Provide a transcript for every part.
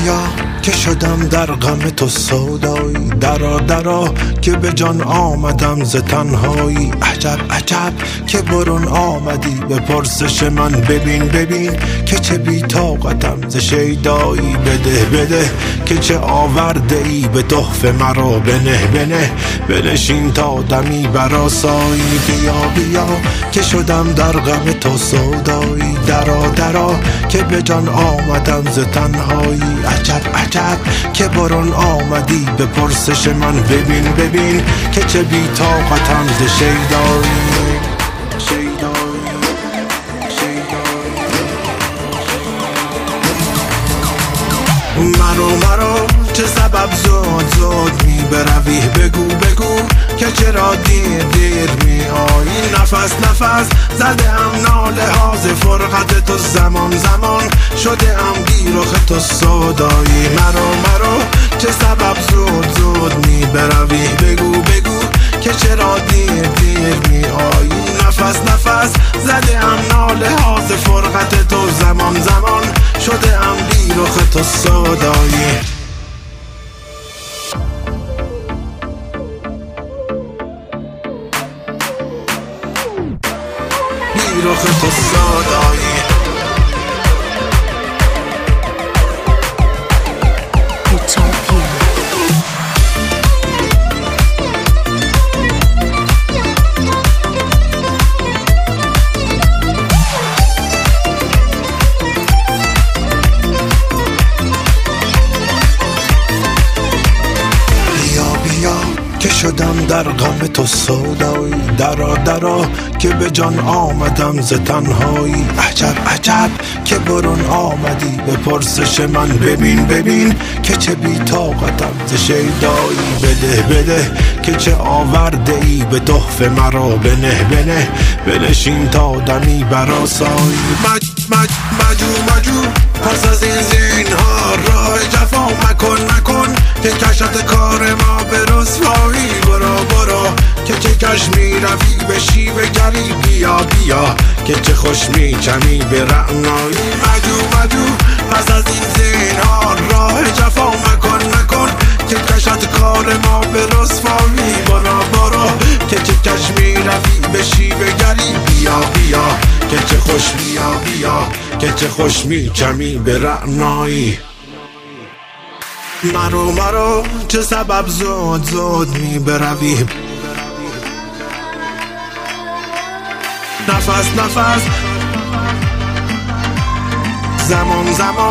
بیا که شدم در غم تو سودایی، درا درا که به جان آمدم ز تنهایی. عجب عجب که برون آمدی به پرسش من، ببین ببین که چه بی طاقتم ز شیدایی. بده بده که چه آورده ای به تحفه مرا، بنه بنه بنشین تا دمی برآسایی. بیا بیا که شدم در غم تو سودایی، درا درا که به جان آمدم ز تنهایی. عجب عجب که برون آمدی به پرسش من، ببین ببین که چه بی طاقتم ز شیدایی. مرو چه سبب زود می بروی، بگو بگو که چرا دیر می آیی. نفس زده ام ناله ها ز فرقت تو، زمان شده ام بی رخ تو سودایی. مرو چه سبب زود می بروی، بگو که چرا دیر می آیی. نفس زده ام ناله ها ز فرقت تو، زمان شده ام بی رخ تو سودایی. بی رخ تو سودایی. که شدم در غم تو سودایی، درا درا که به جان آمدم ز تنهایی. عجب عجب که برون آمدی به پرسش من، ببین ببین که چه بی طاقتم ز شیدایی. بده که چه آورده ای به تحفه مرا، بنه بنشین تا دمی برآسایی. مجو پس از این زینهار راه جفا مکن که کشت کار ما به رسوایی. برو که چه کش می روی به شیوه گری، بیا که چه خوش می چمی به رعنایی. مجو پس از این زینهار راه جفا مکن که کشت کار ما به رسوایی. برو که چه کش می روی به شیوه گری، بیا که چه خوش که چه خوش می چمی به رعنایی. مرو چه سبب زود می بروی، نفس زمان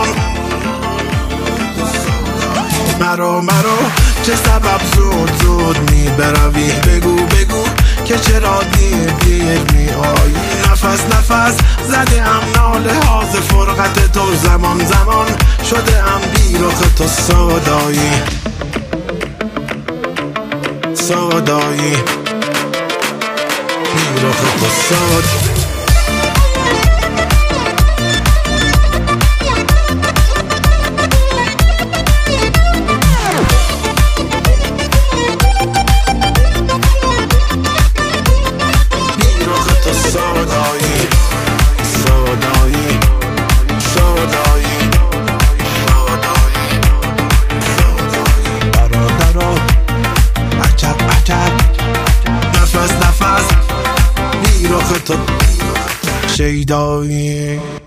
مرو چه سبب زود می بروی، بگو که چرا دیر می آیی. نفس زده ام ناله ها ز فرقت تو، زمان شده ام بی رخ تو سودایی. بی رخ تو سودایی. نفس بی رخ تو شیدایی.